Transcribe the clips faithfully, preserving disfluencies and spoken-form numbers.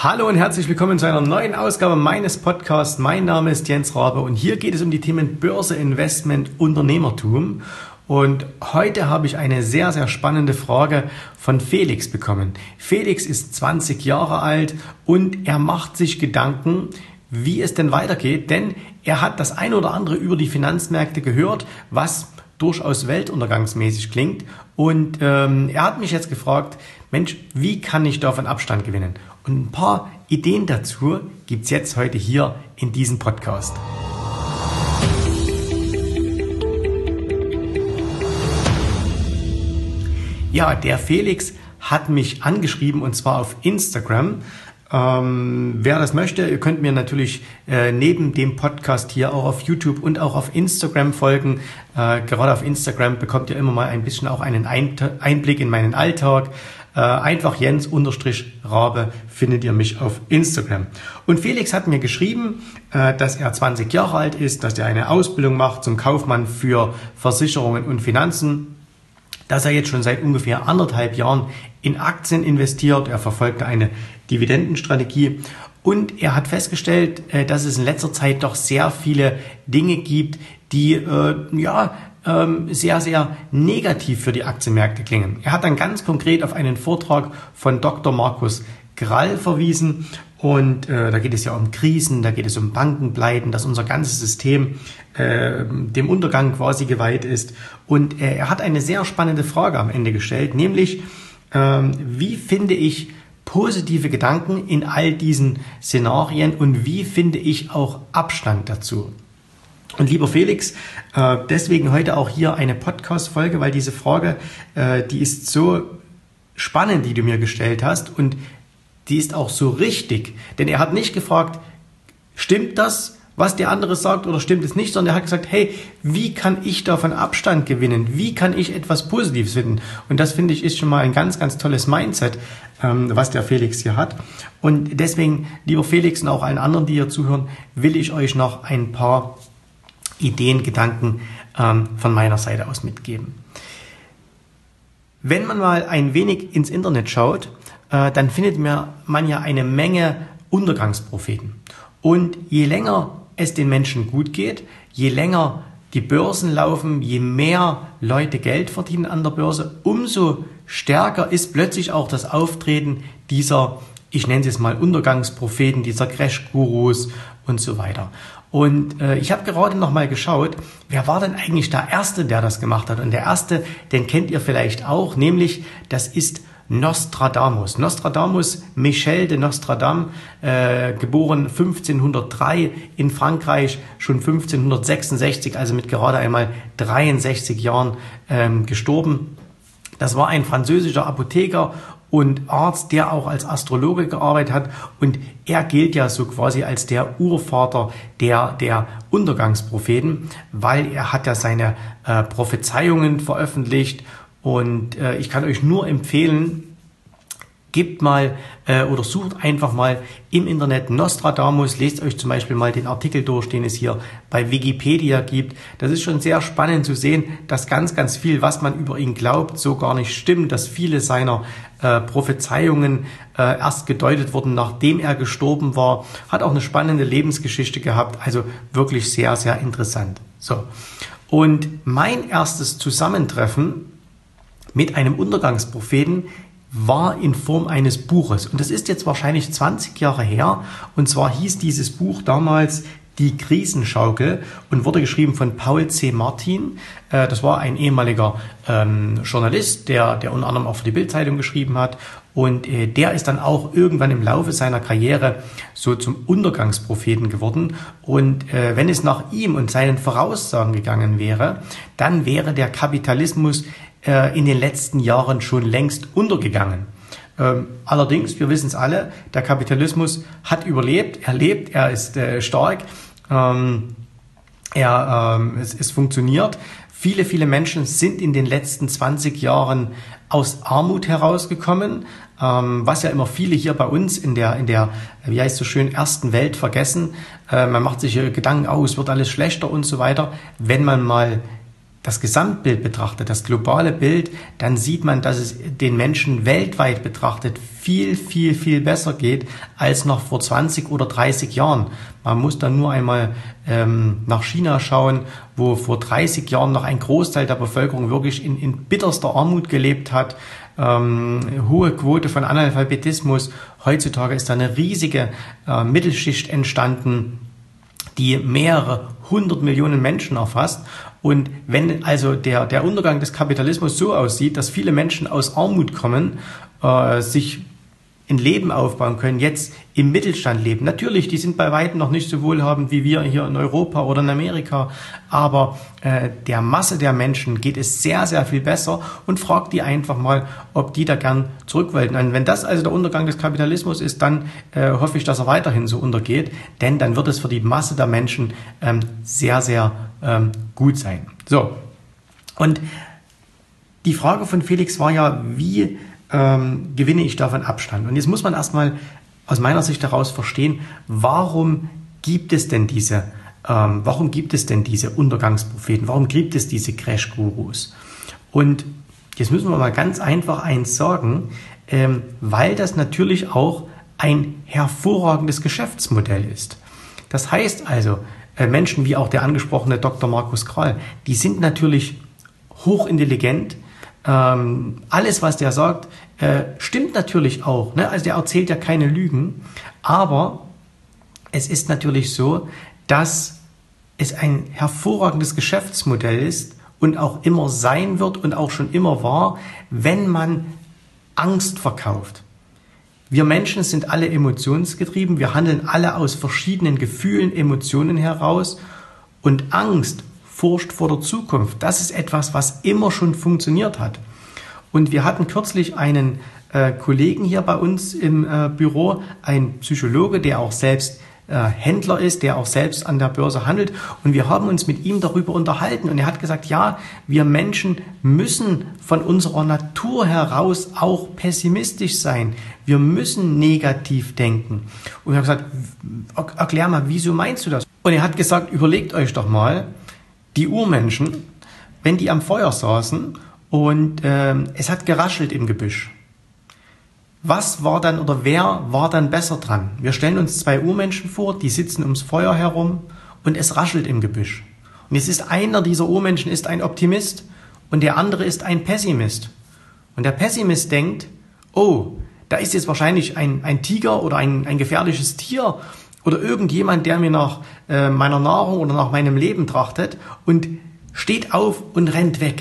Hallo und herzlich willkommen zu einer neuen Ausgabe meines Podcasts. Mein Name ist Jens Rabe und hier geht es um die Themen Börse, Investment, Unternehmertum. Und heute habe ich eine sehr, sehr spannende Frage von Felix bekommen. Felix ist zwanzig Jahre alt und er macht sich Gedanken, wie es denn weitergeht, denn er hat das ein oder andere über die Finanzmärkte gehört, was durchaus weltuntergangsmäßig klingt. Und ähm, er hat mich jetzt gefragt, Mensch, wie kann ich davon Abstand gewinnen? Und ein paar Ideen dazu gibt's jetzt heute hier in diesem Podcast. Ja, der Felix hat mich angeschrieben und zwar auf Instagram. Ähm, wer das möchte, ihr könnt mir natürlich äh, neben dem Podcast hier auch auf YouTube und auch auf Instagram folgen. Äh, gerade auf Instagram bekommt ihr immer mal ein bisschen auch einen Einblick in meinen Alltag. Äh, einfach Jens-Rabe findet ihr mich auf Instagram. Und Felix hat mir geschrieben, äh, dass er zwanzig Jahre alt ist, dass er eine Ausbildung macht zum Kaufmann für Versicherungen und Finanzen, dass er jetzt schon seit ungefähr anderthalb Jahren in Aktien investiert. Er verfolgt eine Dividendenstrategie und er hat festgestellt, dass es in letzter Zeit doch sehr viele Dinge gibt, die äh, ja ähm, sehr, sehr negativ für die Aktienmärkte klingen. Er hat dann ganz konkret auf einen Vortrag von Doktor Markus Grall verwiesen und äh, da geht es ja um Krisen, da geht es um Bankenpleiten, dass unser ganzes System äh, dem Untergang quasi geweiht ist. Und äh, er hat eine sehr spannende Frage am Ende gestellt, nämlich ähm, wie finde ich positive Gedanken in all diesen Szenarien und wie finde ich auch Abstand dazu? Und lieber Felix, äh, deswegen heute auch hier eine Podcast-Folge, weil diese Frage, äh, die ist so spannend, die du mir gestellt hast und die ist auch so richtig, denn er hat nicht gefragt, stimmt das, was der andere sagt oder stimmt es nicht, sondern er hat gesagt, hey, wie kann ich davon Abstand gewinnen? Wie kann ich etwas Positives finden? Und das finde ich ist schon mal ein ganz, ganz tolles Mindset, ähm, was der Felix hier hat. Und deswegen, lieber Felix und auch allen anderen, die hier zuhören, will ich euch noch ein paar Ideen, Gedanken ähm, von meiner Seite aus mitgeben. Wenn man mal ein wenig ins Internet schaut, äh, dann findet man ja eine Menge Untergangspropheten. Und je länger es den Menschen gut geht, je länger die Börsen laufen, je mehr Leute Geld verdienen an der Börse, umso stärker ist plötzlich auch das Auftreten dieser, ich nenne es jetzt mal Untergangspropheten, dieser Crash-Gurus und so weiter. Und äh, ich habe gerade noch mal geschaut, wer war denn eigentlich der Erste, der das gemacht hat? Und der Erste, den kennt ihr vielleicht auch, nämlich das ist Nostradamus. Nostradamus, Michel de Nostradam, äh, geboren fünfzehnhundertdrei in Frankreich, schon fünfzehnhundertsechsundsechzig, also mit gerade einmal dreiundsechzig Jahren ähm, gestorben. Das war ein französischer Apotheker und Arzt, der auch als Astrologe gearbeitet hat und er gilt ja so quasi als der Urvater der, der Untergangspropheten, weil er hat ja seine äh, Prophezeiungen veröffentlicht. Und äh, ich kann euch nur empfehlen, gebt mal äh, oder sucht einfach mal im Internet Nostradamus, lest euch zum Beispiel mal den Artikel durch, den es hier bei Wikipedia gibt. Das ist schon sehr spannend zu sehen, dass ganz, ganz viel, was man über ihn glaubt, so gar nicht stimmt, dass viele seiner äh, Prophezeiungen äh, erst gedeutet wurden, nachdem er gestorben war. Hat auch eine spannende Lebensgeschichte gehabt, also wirklich sehr, sehr interessant. So. Und mein erstes Zusammentreffen mit einem Untergangspropheten war in Form eines Buches. Und das ist jetzt wahrscheinlich zwanzig Jahre her. Und zwar hieß dieses Buch damals Die Krisenschaukel und wurde geschrieben von Paul C. Martin. Das war ein ehemaliger ähm, Journalist, der, der unter anderem auch für die Bild-Zeitung geschrieben hat. Und äh, der ist dann auch irgendwann im Laufe seiner Karriere so zum Untergangspropheten geworden. Und äh, wenn es nach ihm und seinen Voraussagen gegangen wäre, dann wäre der Kapitalismus in den letzten Jahren schon längst untergegangen. Ähm, allerdings, wir wissen es alle, der Kapitalismus hat überlebt, er lebt, er ist äh, stark, ähm, er, ähm, es, es funktioniert. Viele, viele Menschen sind in den letzten zwanzig Jahren aus Armut herausgekommen, ähm, was ja immer viele hier bei uns in der, in der, wie heißt es so schön, ersten Welt vergessen. Äh, man macht sich Gedanken, oh, es wird alles schlechter und so weiter. Wenn man mal das Gesamtbild betrachtet, das globale Bild, dann sieht man, dass es den Menschen weltweit betrachtet viel, viel, viel besser geht als noch vor zwanzig oder dreißig Jahren. Man muss dann nur einmal ähm, nach China schauen, wo vor dreißig Jahren noch ein Großteil der Bevölkerung wirklich in, in bitterster Armut gelebt hat. Ähm, hohe Quote von Analphabetismus. Heutzutage ist da eine riesige äh, Mittelschicht entstanden, die mehrere hundert Millionen Menschen erfasst. Und wenn also der, der Untergang des Kapitalismus so aussieht, dass viele Menschen aus Armut kommen, äh, sich ein Leben aufbauen können, jetzt im Mittelstand leben. Natürlich, die sind bei weitem noch nicht so wohlhabend wie wir hier in Europa oder in Amerika, aber äh, der Masse der Menschen geht es sehr, sehr viel besser und fragt die einfach mal, ob die da gern zurück wollten. Und wenn das also der Untergang des Kapitalismus ist, dann äh, hoffe ich, dass er weiterhin so untergeht, denn dann wird es für die Masse der Menschen ähm, sehr, sehr ähm, gut sein. So, und die Frage von Felix war ja, wie ähm, gewinne ich davon Abstand? Und jetzt muss man erstmal aus meiner Sicht daraus verstehen, warum gibt es denn diese, ähm, warum gibt es denn diese Untergangspropheten? Warum gibt es diese Crash-Gurus? Und jetzt müssen wir mal ganz einfach eins sagen, ähm, weil das natürlich auch ein hervorragendes Geschäftsmodell ist. Das heißt also, äh, Menschen wie auch der angesprochene Doktor Markus Krall, die sind natürlich hochintelligent. Ähm, alles, was der sagt, äh, stimmt natürlich auch. Ne? Also der erzählt ja keine Lügen. Aber es ist natürlich so, dass es ein hervorragendes Geschäftsmodell ist und auch immer sein wird und auch schon immer war, wenn man Angst verkauft. Wir Menschen sind alle emotionsgetrieben. Wir handeln alle aus verschiedenen Gefühlen, Emotionen heraus. Und Angst Furcht vor der Zukunft. Das ist etwas, was immer schon funktioniert hat. Und wir hatten kürzlich einen äh, Kollegen hier bei uns im äh, Büro, ein Psychologe, der auch selbst äh, Händler ist, der auch selbst an der Börse handelt. Und wir haben uns mit ihm darüber unterhalten. Und er hat gesagt, ja, wir Menschen müssen von unserer Natur heraus auch pessimistisch sein. Wir müssen negativ denken. Und ich habe gesagt, erklär mal, wieso meinst du das? Und er hat gesagt, überlegt euch doch mal, die Urmenschen, wenn die am Feuer saßen und äh, es hat geraschelt im Gebüsch. Was war dann oder wer war dann besser dran? Wir stellen uns zwei Urmenschen vor, die sitzen ums Feuer herum und es raschelt im Gebüsch. Und es ist einer dieser Urmenschen ist ein Optimist und der andere ist ein Pessimist. Und der Pessimist denkt, oh, da ist jetzt wahrscheinlich ein, ein Tiger oder ein, ein gefährliches Tier oder irgendjemand, der mir nach äh, meiner Nahrung oder nach meinem Leben trachtet und steht auf und rennt weg.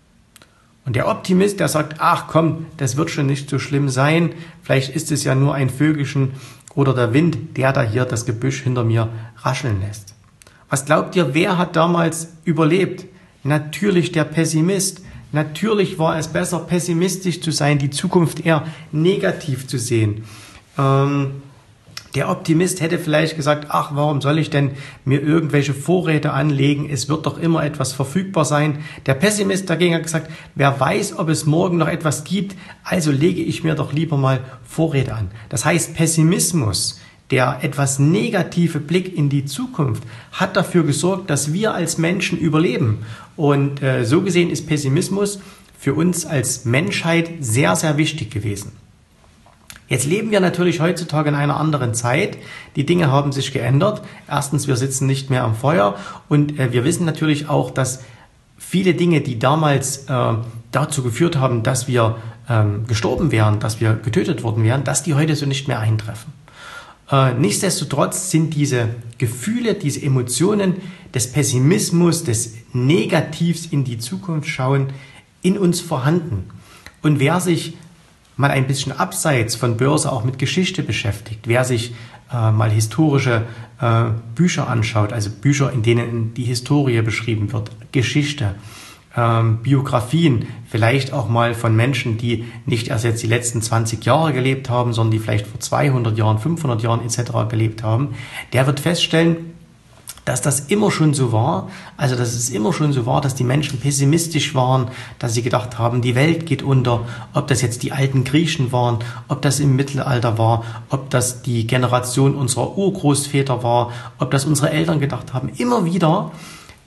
Und der Optimist, der sagt, ach komm, das wird schon nicht so schlimm sein, vielleicht ist es ja nur ein Vögelchen oder der Wind, der da hier das Gebüsch hinter mir rascheln lässt. Was glaubt ihr, wer hat damals überlebt? Natürlich der Pessimist. Natürlich war es besser, pessimistisch zu sein, die Zukunft eher negativ zu sehen. Ähm, Der Optimist hätte vielleicht gesagt, ach, warum soll ich denn mir irgendwelche Vorräte anlegen? Es wird doch immer etwas verfügbar sein. Der Pessimist dagegen hat gesagt, wer weiß, ob es morgen noch etwas gibt, also lege ich mir doch lieber mal Vorräte an. Das heißt, Pessimismus, der etwas negative Blick in die Zukunft, hat dafür gesorgt, dass wir als Menschen überleben. Und äh, so gesehen ist Pessimismus für uns als Menschheit sehr, sehr wichtig gewesen. Jetzt leben wir natürlich heutzutage in einer anderen Zeit. Die Dinge haben sich geändert. Erstens, wir sitzen nicht mehr am Feuer und äh, wir wissen natürlich auch, dass viele Dinge, die damals äh, dazu geführt haben, dass wir ähm, gestorben wären, dass wir getötet worden wären, dass die heute so nicht mehr eintreffen. Äh, nichtsdestotrotz sind diese Gefühle, diese Emotionen des Pessimismus, des Negativs in die Zukunft schauen, in uns vorhanden. Und wer sich mal ein bisschen abseits von Börse auch mit Geschichte beschäftigt, wer sich äh, mal historische äh, Bücher anschaut, also Bücher, in denen die Historie beschrieben wird, Geschichte, ähm, Biografien, vielleicht auch mal von Menschen, die nicht erst jetzt die letzten zwanzig Jahre gelebt haben, sondern die vielleicht vor zweihundert Jahren, fünfhundert Jahren et cetera gelebt haben, der wird feststellen, dass das immer schon so war, also dass es immer schon so war, dass die Menschen pessimistisch waren, dass sie gedacht haben, die Welt geht unter, ob das jetzt die alten Griechen waren, ob das im Mittelalter war, ob das die Generation unserer Urgroßväter war, ob das unsere Eltern gedacht haben. Immer wieder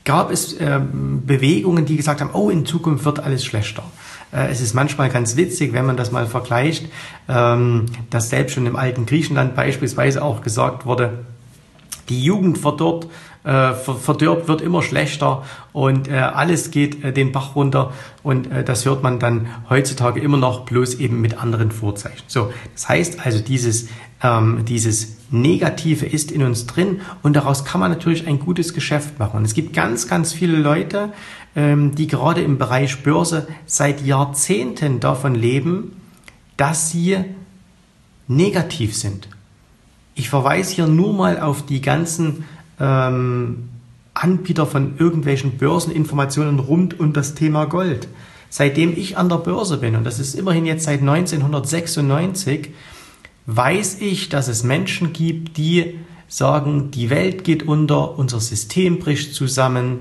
gab es äh, Bewegungen, die gesagt haben, oh, in Zukunft wird alles schlechter. Äh, es ist manchmal ganz witzig, wenn man das mal vergleicht, ähm, dass selbst schon im alten Griechenland beispielsweise auch gesagt wurde, die Jugend verdorrt, äh, verdirbt, wird immer schlechter und äh, alles geht äh, den Bach runter und äh, das hört man dann heutzutage immer noch, bloß eben mit anderen Vorzeichen. So, das heißt also, dieses, ähm, dieses Negative ist in uns drin und daraus kann man natürlich ein gutes Geschäft machen. Und es gibt ganz, ganz viele Leute, ähm, die gerade im Bereich Börse seit Jahrzehnten davon leben, dass sie negativ sind. Ich verweise hier nur mal auf die ganzen ähm, Anbieter von irgendwelchen Börseninformationen rund um das Thema Gold. Seitdem ich an der Börse bin, und das ist immerhin jetzt seit neunzehnhundertsechsundneunzig, weiß ich, dass es Menschen gibt, die sagen, die Welt geht unter, unser System bricht zusammen,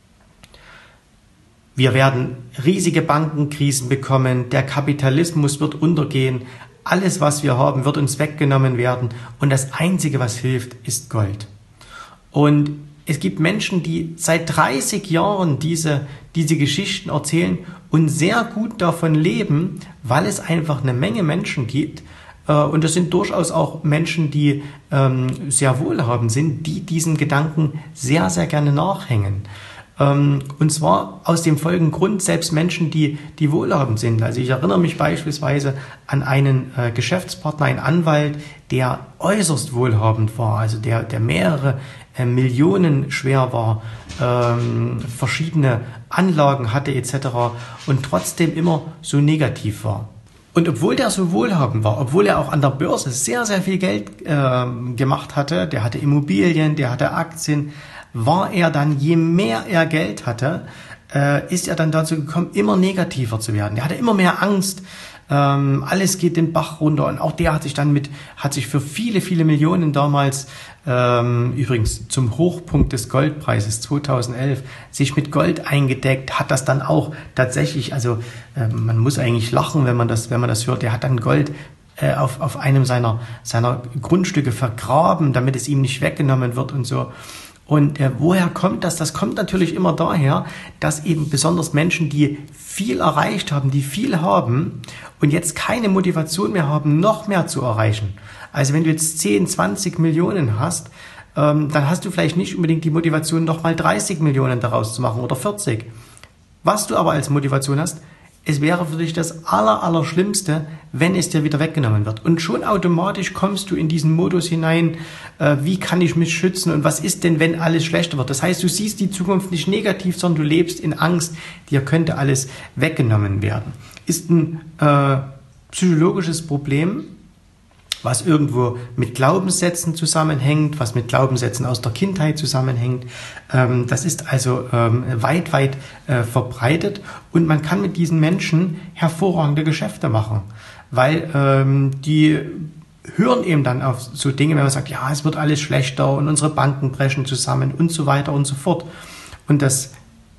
wir werden riesige Bankenkrisen bekommen, der Kapitalismus wird untergehen, alles, was wir haben, wird uns weggenommen werden und das Einzige, was hilft, ist Gold. Und es gibt Menschen, die seit dreißig Jahren diese, diese Geschichten erzählen und sehr gut davon leben, weil es einfach eine Menge Menschen gibt, äh, und das sind durchaus auch Menschen, die ähm, sehr wohlhabend sind, die diesen Gedanken sehr, sehr gerne nachhängen. Und zwar aus dem folgenden Grund, selbst Menschen, die, die wohlhabend sind. Also ich erinnere mich beispielsweise an einen äh, Geschäftspartner, einen Anwalt, der äußerst wohlhabend war, also der, der mehrere äh, Millionen schwer war, ähm, verschiedene Anlagen hatte et cetera und trotzdem immer so negativ war. Und obwohl der so wohlhabend war, obwohl er auch an der Börse sehr, sehr viel Geld äh, gemacht hatte, der hatte Immobilien, der hatte Aktien, war er dann, je mehr er Geld hatte, äh, ist er dann dazu gekommen, immer negativer zu werden. Er hatte immer mehr Angst, ähm, alles geht den Bach runter und auch der hat sich dann mit, hat sich für viele, viele Millionen damals, ähm, übrigens zum Hochpunkt des Goldpreises zweitausendelf, sich mit Gold eingedeckt, hat das dann auch tatsächlich, also äh, man muss eigentlich lachen, wenn man das, wenn man das hört, der hat dann Gold äh, auf, auf einem seiner, seiner Grundstücke vergraben, damit es ihm nicht weggenommen wird und so. Und äh, woher kommt das? Das kommt natürlich immer daher, dass eben besonders Menschen, die viel erreicht haben, die viel haben und jetzt keine Motivation mehr haben, noch mehr zu erreichen. Also wenn du jetzt zehn, zwanzig Millionen hast, ähm, dann hast du vielleicht nicht unbedingt die Motivation, noch mal dreißig Millionen daraus zu machen oder vierzig. Was du aber als Motivation hast, es wäre für dich das aller, aller Schlimmste, wenn es dir wieder weggenommen wird. Und schon automatisch kommst du in diesen Modus hinein, äh, wie kann ich mich schützen und was ist denn, wenn alles schlechter wird. Das heißt, du siehst die Zukunft nicht negativ, sondern du lebst in Angst, dir könnte alles weggenommen werden. Ist ein äh, psychologisches Problem, was irgendwo mit Glaubenssätzen zusammenhängt, was mit Glaubenssätzen aus der Kindheit zusammenhängt. Ähm, das ist also ähm, weit, weit äh, verbreitet und man kann mit diesen Menschen hervorragende Geschäfte machen, weil ähm, die hören eben dann auf so Dinge, wenn man sagt, ja, es wird alles schlechter und unsere Banken brechen zusammen und so weiter und so fort. Und das,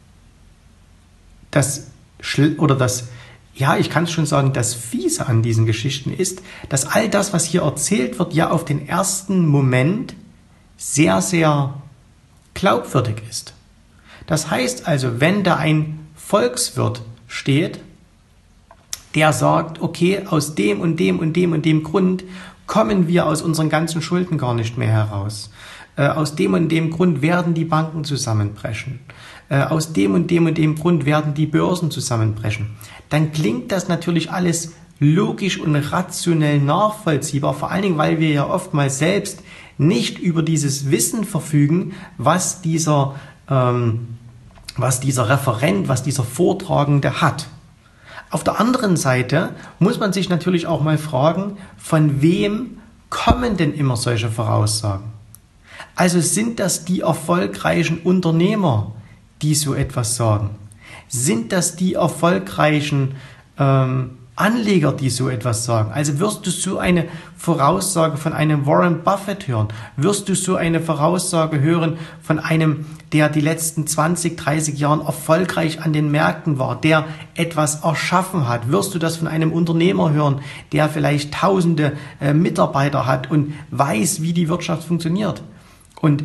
das oder das Ja, ich kann es schon sagen, das Fiese an diesen Geschichten ist, dass all das, was hier erzählt wird, ja auf den ersten Moment sehr, sehr glaubwürdig ist. Das heißt also, wenn da ein Volkswirt steht, der sagt, okay, aus dem und dem und dem und dem Grund kommen wir aus unseren ganzen Schulden gar nicht mehr heraus. Äh, aus dem und dem Grund werden die Banken zusammenbrechen. Äh, aus dem und dem und dem Grund werden die Börsen zusammenbrechen. Dann klingt das natürlich alles logisch und rationell nachvollziehbar, vor allen Dingen, weil wir ja oftmals selbst nicht über dieses Wissen verfügen, was dieser, ähm, was dieser Referent, was dieser Vortragende hat. Auf der anderen Seite muss man sich natürlich auch mal fragen, von wem kommen denn immer solche Voraussagen? Also sind das die erfolgreichen Unternehmer, die so etwas sagen? Sind das die erfolgreichen ähm, Anleger, die so etwas sagen? Also wirst du so eine Voraussage von einem Warren Buffett hören? Wirst du so eine Voraussage hören von einem, der die letzten zwanzig, dreißig Jahren erfolgreich an den Märkten war, der etwas erschaffen hat? Wirst du das von einem Unternehmer hören, der vielleicht tausende äh, Mitarbeiter hat und weiß, wie die Wirtschaft funktioniert? Und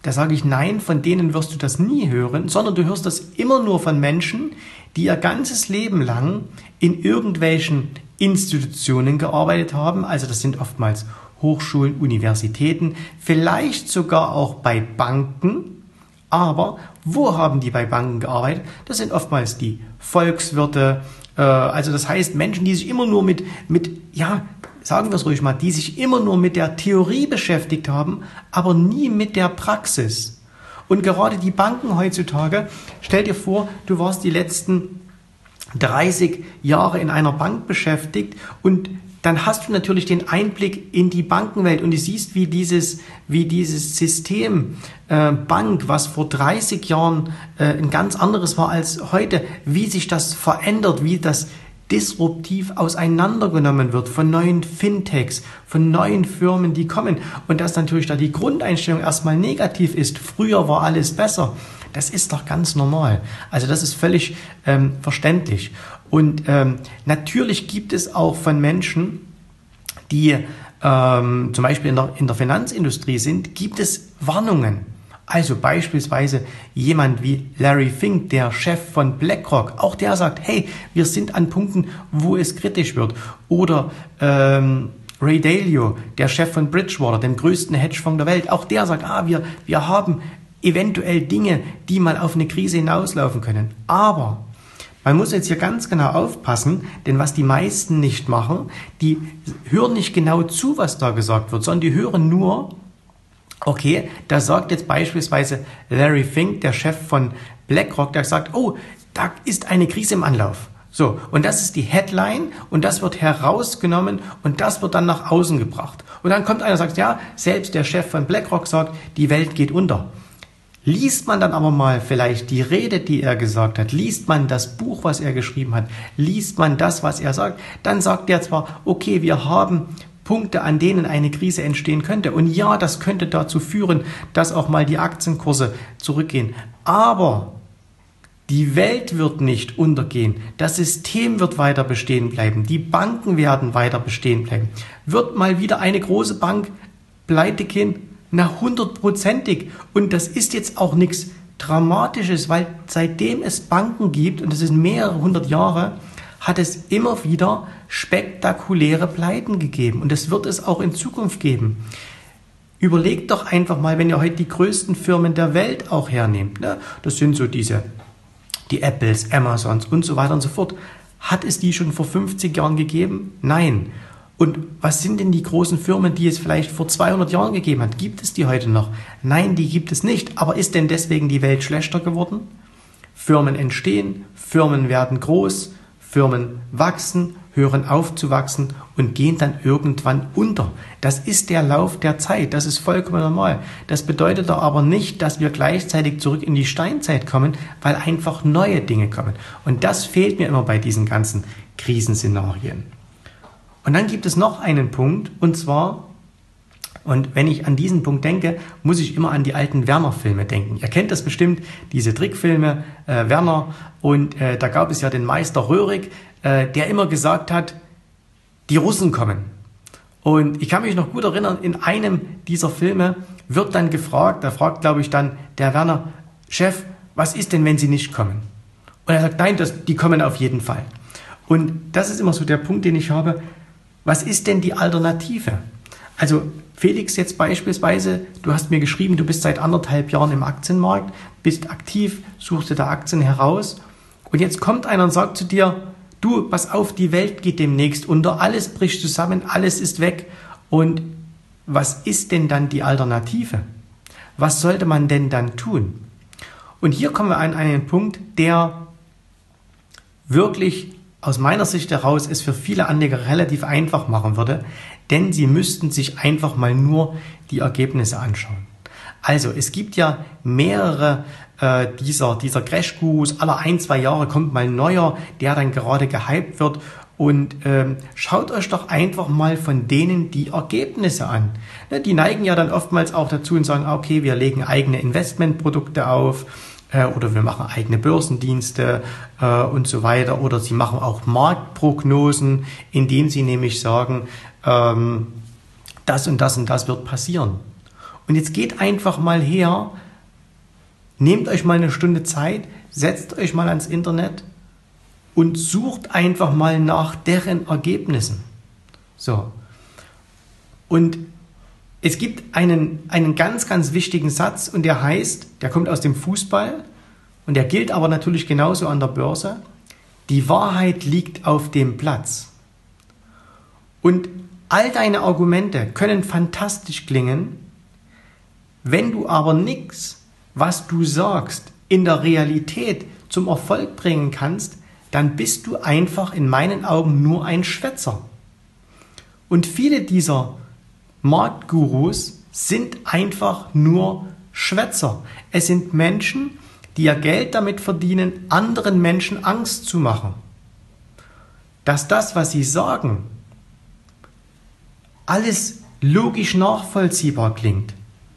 Da sage ich, nein, von denen wirst du das nie hören, sondern du hörst das immer nur von Menschen, die ihr ganzes Leben lang in irgendwelchen Institutionen gearbeitet haben. Also das sind oftmals Hochschulen, Universitäten, vielleicht sogar auch bei Banken. Aber wo haben die bei Banken gearbeitet? Das sind oftmals die Volkswirte. Äh, also das heißt Menschen, die sich immer nur mit, mit, ja, sagen wir es ruhig mal, die sich immer nur mit der Theorie beschäftigt haben, aber nie mit der Praxis. Und gerade die Banken heutzutage, stell dir vor, du warst die letzten dreißig Jahre in einer Bank beschäftigt und dann hast du natürlich den Einblick in die Bankenwelt und du siehst, wie dieses, wie dieses System äh, Bank, was vor dreißig Jahren äh, ein ganz anderes war als heute, wie sich das verändert, wie das disruptiv auseinandergenommen wird von neuen Fintechs, von neuen Firmen, die kommen. Und dass natürlich da die Grundeinstellung erstmal negativ ist. Früher war alles besser. Das ist doch ganz normal. Also das ist völlig ähm, verständlich. Und ähm, natürlich gibt es auch von Menschen, die ähm, zum Beispiel in der, in der Finanzindustrie sind, gibt es Warnungen. Also beispielsweise jemand wie Larry Fink, der Chef von BlackRock, auch der sagt, hey, wir sind an Punkten, wo es kritisch wird. Oder ähm, Ray Dalio, der Chef von Bridgewater, dem größten Hedgefonds der Welt, auch der sagt, ah, wir, wir haben eventuell Dinge, die mal auf eine Krise hinauslaufen können. Aber man muss jetzt hier ganz genau aufpassen, denn was die meisten nicht machen, die hören nicht genau zu, was da gesagt wird, sondern die hören nur, okay, da sagt jetzt beispielsweise Larry Fink, der Chef von BlackRock, der sagt, oh, da ist eine Krise im Anlauf. So, und das ist die Headline und das wird herausgenommen und das wird dann nach außen gebracht. Und dann kommt einer und sagt, ja, selbst der Chef von BlackRock sagt, die Welt geht unter. Liest man dann aber mal vielleicht die Rede, die er gesagt hat, liest man das Buch, was er geschrieben hat, liest man das, was er sagt, dann sagt er zwar, okay, wir haben Punkte, an denen eine Krise entstehen könnte. Und ja, das könnte dazu führen, dass auch mal die Aktienkurse zurückgehen. Aber die Welt wird nicht untergehen. Das System wird weiter bestehen bleiben. Die Banken werden weiter bestehen bleiben. Wird mal wieder eine große Bank pleite gehen? Na, hundertprozentig. Und das ist jetzt auch nichts Dramatisches, weil seitdem es Banken gibt, und das sind mehrere hundert Jahre, hat es immer wieder spektakuläre Pleiten gegeben. Und das wird es auch in Zukunft geben. Überlegt doch einfach mal, wenn ihr heute die größten Firmen der Welt auch hernehmt. Ne? Das sind so diese, die Apples, Amazons und so weiter und so fort. Hat es die schon vor fünfzig Jahren gegeben? Nein. Und was sind denn die großen Firmen, die es vielleicht vor zweihundert Jahren gegeben hat? Gibt es die heute noch? Nein, die gibt es nicht. Aber ist denn deswegen die Welt schlechter geworden? Firmen entstehen, Firmen werden groß, Firmen wachsen, hören auf zu wachsen und gehen dann irgendwann unter. Das ist der Lauf der Zeit, das ist vollkommen normal. Das bedeutet aber nicht, dass wir gleichzeitig zurück in die Steinzeit kommen, weil einfach neue Dinge kommen. Und das fehlt mir immer bei diesen ganzen Krisenszenarien. Und dann gibt es noch einen Punkt, und zwar, und wenn ich an diesen Punkt denke, muss ich immer an die alten Werner-Filme denken. Ihr kennt das bestimmt, diese Trickfilme, äh, Werner, und äh, da gab es ja den Meister Röhrig, äh, der immer gesagt hat, die Russen kommen. Und ich kann mich noch gut erinnern, in einem dieser Filme wird dann gefragt, da fragt, glaube ich, dann der Werner, Chef, was ist denn, wenn sie nicht kommen? Und er sagt, nein, das, die kommen auf jeden Fall. Und das ist immer so der Punkt, den ich habe, was ist denn die Alternative? Also Felix, jetzt beispielsweise, du hast mir geschrieben, du bist seit anderthalb Jahren im Aktienmarkt, bist aktiv, suchst dir da Aktien heraus und jetzt kommt einer und sagt zu dir, du, pass auf, die Welt geht demnächst unter, alles bricht zusammen, alles ist weg. Und was ist denn dann die Alternative? Was sollte man denn dann tun? Und hier kommen wir an einen Punkt, der wirklich aus meiner Sicht heraus es für viele Anleger relativ einfach machen würde, denn sie müssten sich einfach mal nur die Ergebnisse anschauen. Also es gibt ja mehrere äh, dieser, dieser Crash-Gurus, alle ein, zwei Jahre kommt mal ein neuer, der dann gerade gehypt wird und ähm, schaut euch doch einfach mal von denen die Ergebnisse an. Ne, die neigen ja dann oftmals auch dazu und sagen, okay, wir legen eigene Investmentprodukte auf, oder wir machen eigene Börsendienste äh, und so weiter. Oder sie machen auch Marktprognosen, indem sie nämlich sagen, ähm, das und das und das wird passieren. Und jetzt geht einfach mal her, nehmt euch mal eine Stunde Zeit, setzt euch mal ans Internet und sucht einfach mal nach deren Ergebnissen. So. Und es gibt einen, einen ganz, ganz wichtigen Satz und der heißt, der kommt aus dem Fußball und der gilt aber natürlich genauso an der Börse. Die Wahrheit liegt auf dem Platz. Und all deine Argumente können fantastisch klingen, wenn du aber nichts, was du sagst, in der Realität zum Erfolg bringen kannst, dann bist du einfach in meinen Augen nur ein Schwätzer. Und viele dieser Marktgurus sind einfach nur Schwätzer. Es sind Menschen, die ihr Geld damit verdienen, anderen Menschen Angst zu machen. Dass das, was sie sagen, alles logisch nachvollziehbar klingt,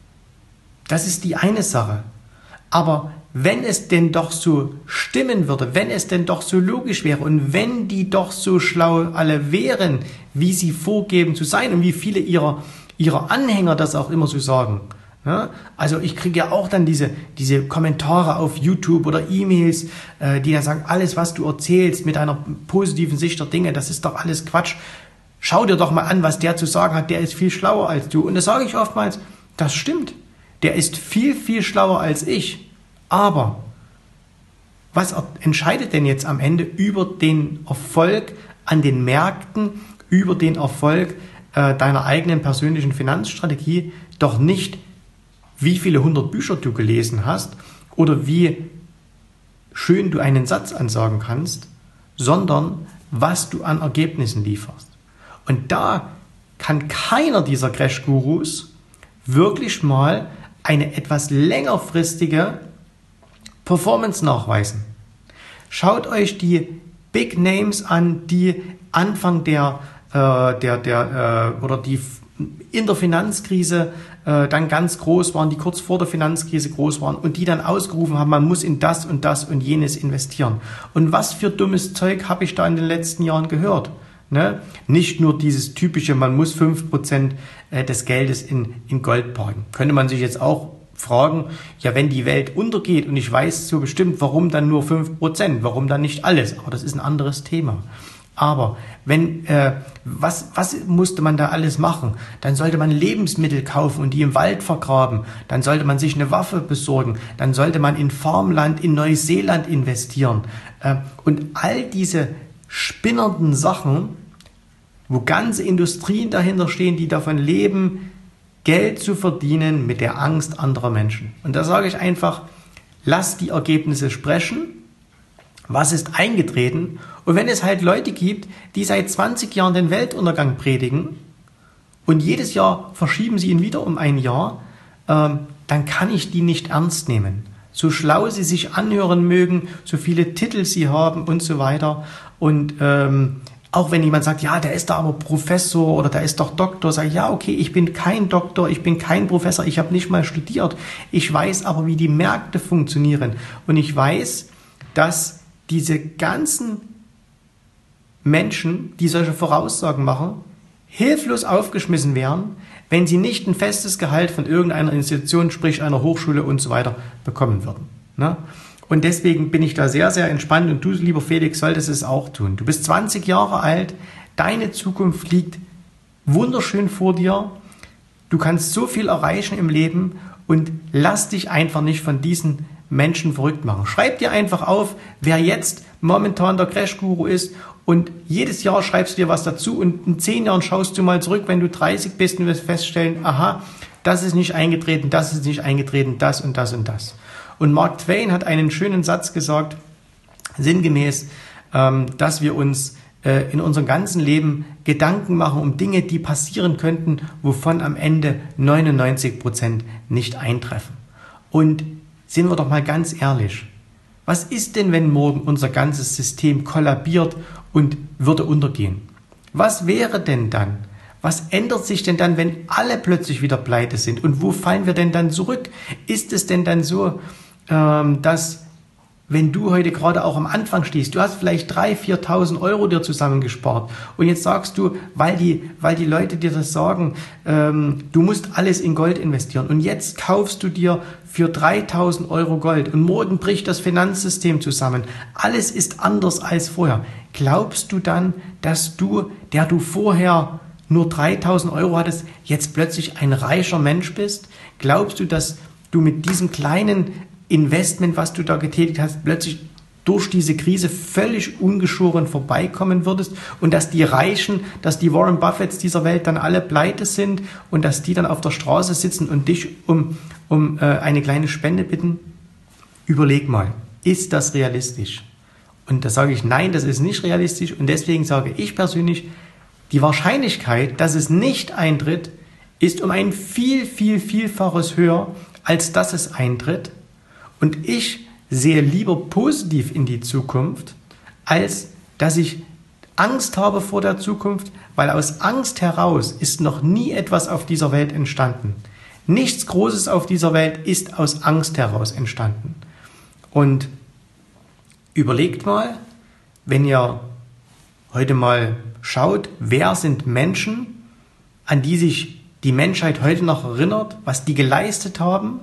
das ist die eine Sache. Aber wenn es denn doch so stimmen würde, wenn es denn doch so logisch wäre und wenn die doch so schlau alle wären, wie sie vorgeben zu sein und wie viele ihrer, ihrer Anhänger das auch immer so sagen. Ja, also ich kriege ja auch dann diese, diese Kommentare auf YouTube oder E-Mails, äh, die dann sagen, alles was du erzählst mit einer positiven Sicht der Dinge, das ist doch alles Quatsch. Schau dir doch mal an, was der zu sagen hat, der ist viel schlauer als du. Und das sage ich oftmals, das stimmt. Der ist viel, viel schlauer als ich. Aber was entscheidet denn jetzt am Ende über den Erfolg an den Märkten, über den Erfolg äh, deiner eigenen persönlichen Finanzstrategie? Doch nicht, wie viele hundert Bücher du gelesen hast oder wie schön du einen Satz ansagen kannst, sondern was du an Ergebnissen lieferst. Und da kann keiner dieser Crash-Gurus wirklich mal eine etwas längerfristige Performance nachweisen. Schaut euch die Big Names an, die Anfang der, äh, der, der äh, oder die in der Finanzkrise äh, dann ganz groß waren, die kurz vor der Finanzkrise groß waren und die dann ausgerufen haben, man muss in das und das und jenes investieren. Und was für dummes Zeug habe ich da in den letzten Jahren gehört? Ne? Nicht nur dieses typische, man muss fünf Prozent des Geldes in, in Gold parken. Könnte man sich jetzt auch fragen, ja, wenn die Welt untergeht und ich weiß so bestimmt, warum dann nur fünf Prozent, warum dann nicht alles? Aber das ist ein anderes Thema. Aber wenn, äh, was, was musste man da alles machen? Dann sollte man Lebensmittel kaufen und die im Wald vergraben. Dann sollte man sich eine Waffe besorgen. Dann sollte man in Farmland in Neuseeland investieren. Äh, und all diese spinnernden Sachen, wo ganze Industrien dahinter stehen, die davon leben, Geld zu verdienen mit der Angst anderer Menschen. Und da sage ich einfach, lasst die Ergebnisse sprechen. Was ist eingetreten? Und wenn es halt Leute gibt, die seit zwanzig Jahren den Weltuntergang predigen und jedes Jahr verschieben sie ihn wieder um ein Jahr, ähm, dann kann ich die nicht ernst nehmen. So schlau sie sich anhören mögen, so viele Titel sie haben und so weiter. Und ähm, auch wenn jemand sagt, ja, der ist da aber Professor oder der ist doch Doktor, sage ich, ja, okay, ich bin kein Doktor, ich bin kein Professor, ich habe nicht mal studiert. Ich weiß aber, wie die Märkte funktionieren. Und ich weiß, dass diese ganzen Menschen, die solche Voraussagen machen, hilflos aufgeschmissen wären, wenn sie nicht ein festes Gehalt von irgendeiner Institution, sprich einer Hochschule und so weiter, bekommen würden. Ne? Und deswegen bin ich da sehr, sehr entspannt und du, lieber Felix, solltest es auch tun. Du bist zwanzig Jahre alt, deine Zukunft liegt wunderschön vor dir, du kannst so viel erreichen im Leben und lass dich einfach nicht von diesen Menschen verrückt machen. Schreib dir einfach auf, wer jetzt momentan der Crash-Guru ist und jedes Jahr schreibst du dir was dazu und in zehn Jahren schaust du mal zurück, wenn du dreißig bist und wirst feststellen, aha, das ist nicht eingetreten, das ist nicht eingetreten, das und das und das. Und Mark Twain hat einen schönen Satz gesagt, sinngemäß, dass wir uns in unserem ganzen Leben Gedanken machen um Dinge, die passieren könnten, wovon am Ende neunundneunzig Prozent nicht eintreffen. Und sind wir doch mal ganz ehrlich, was ist denn, wenn morgen unser ganzes System kollabiert und würde untergehen? Was wäre denn dann? Was ändert sich denn dann, wenn alle plötzlich wieder pleite sind? Und wo fallen wir denn dann zurück? Ist es denn dann so, dass wenn du heute gerade auch am Anfang stehst, du hast vielleicht dreitausend, viertausend Euro dir zusammengespart und jetzt sagst du, weil die, weil die Leute dir das sagen, ähm, du musst alles in Gold investieren und jetzt kaufst du dir für dreitausend Euro Gold und morgen bricht das Finanzsystem zusammen. Alles ist anders als vorher. Glaubst du dann, dass du, der du vorher nur dreitausend Euro hattest, jetzt plötzlich ein reicher Mensch bist? Glaubst du, dass du mit diesem kleinen Investment, was du da getätigt hast, plötzlich durch diese Krise völlig ungeschoren vorbeikommen würdest und dass die Reichen, dass die Warren Buffetts dieser Welt dann alle pleite sind und dass die dann auf der Straße sitzen und dich um, um äh, eine kleine Spende bitten? Überleg mal, ist das realistisch? Und da sage ich, nein, das ist nicht realistisch und deswegen sage ich persönlich, die Wahrscheinlichkeit, dass es nicht eintritt, ist um ein viel, viel, vielfaches höher, als dass es eintritt. Und ich sehe lieber positiv in die Zukunft, als dass ich Angst habe vor der Zukunft, weil aus Angst heraus ist noch nie etwas auf dieser Welt entstanden. Nichts Großes auf dieser Welt ist aus Angst heraus entstanden. Und überlegt mal, wenn ihr heute mal schaut, wer sind Menschen, an die sich die Menschheit heute noch erinnert, was die geleistet haben?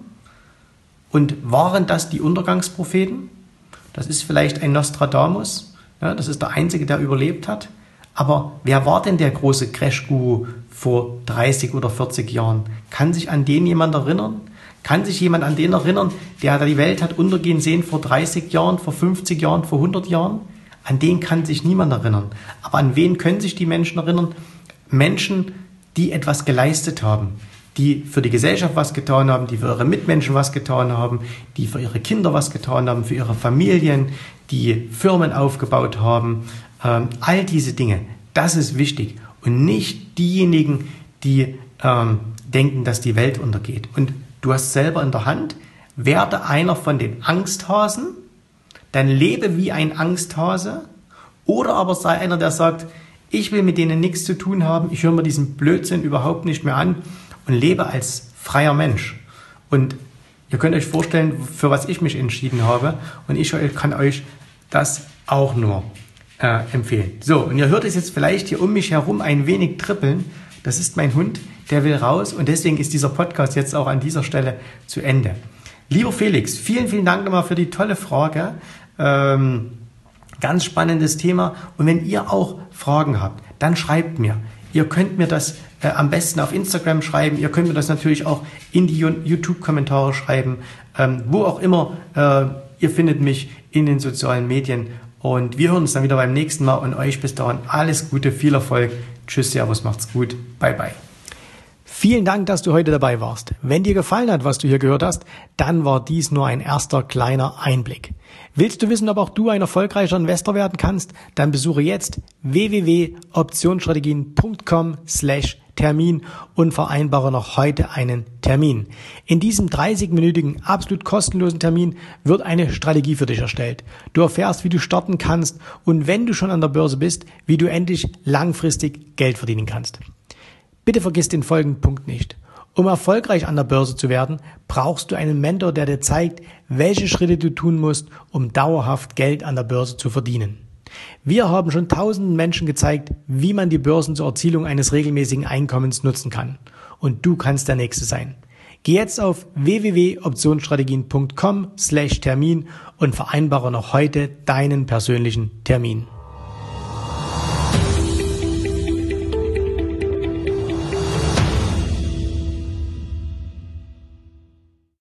Und waren das die Untergangspropheten? Das ist vielleicht ein Nostradamus, ja, das ist der Einzige, der überlebt hat. Aber wer war denn der große Crash-Guru vor dreißig oder vierzig Jahren? Kann sich an den jemand erinnern? Kann sich jemand an den erinnern, der die Welt hat untergehen sehen vor dreißig Jahren, vor fünfzig Jahren, vor hundert Jahren? An den kann sich niemand erinnern. Aber an wen können sich die Menschen erinnern? Menschen, die etwas geleistet haben, die für die Gesellschaft was getan haben, die für ihre Mitmenschen was getan haben, die für ihre Kinder was getan haben, für ihre Familien, die Firmen aufgebaut haben. Ähm, all diese Dinge, das ist wichtig. Und nicht diejenigen, die ähm, denken, dass die Welt untergeht. Und du hast selber in der Hand, werde einer von den Angsthasen, dann lebe wie ein Angsthase, oder aber sei einer, der sagt, ich will mit denen nichts zu tun haben, ich höre mir diesen Blödsinn überhaupt nicht mehr an und lebe als freier Mensch. Und ihr könnt euch vorstellen, für was ich mich entschieden habe, und ich kann euch das auch nur äh, empfehlen. So, und ihr hört es jetzt vielleicht hier um mich herum ein wenig trippeln. Das ist mein Hund, der will raus, und deswegen ist dieser Podcast jetzt auch an dieser Stelle zu Ende. Lieber Felix, vielen, vielen Dank nochmal für die tolle Frage. Ähm, ganz spannendes Thema. Und wenn ihr auch Fragen habt, dann schreibt mir. Ihr könnt mir das äh, am besten auf Instagram schreiben. Ihr könnt mir das natürlich auch in die YouTube-Kommentare schreiben. Ähm, wo auch immer. Äh, ihr findet mich in den sozialen Medien. Und wir hören uns dann wieder beim nächsten Mal. Und euch bis dahin alles Gute, viel Erfolg. Tschüss, Servus, macht's gut. Bye, bye. Vielen Dank, dass du heute dabei warst. Wenn dir gefallen hat, was du hier gehört hast, dann war dies nur ein erster kleiner Einblick. Willst du wissen, ob auch du ein erfolgreicher Investor werden kannst? Dann besuche jetzt w w w punkt optionsstrategien punkt com slash Termin und vereinbare noch heute einen Termin. In diesem dreißigminütigen, absolut kostenlosen Termin wird eine Strategie für dich erstellt. Du erfährst, wie du starten kannst und wenn du schon an der Börse bist, wie du endlich langfristig Geld verdienen kannst. Bitte vergiss den folgenden Punkt nicht. Um erfolgreich an der Börse zu werden, brauchst du einen Mentor, der dir zeigt, welche Schritte du tun musst, um dauerhaft Geld an der Börse zu verdienen. Wir haben schon tausenden Menschen gezeigt, wie man die Börsen zur Erzielung eines regelmäßigen Einkommens nutzen kann. Und du kannst der Nächste sein. Geh jetzt auf w w w punkt optionsstrategien punkt com slash Termin und vereinbare noch heute deinen persönlichen Termin.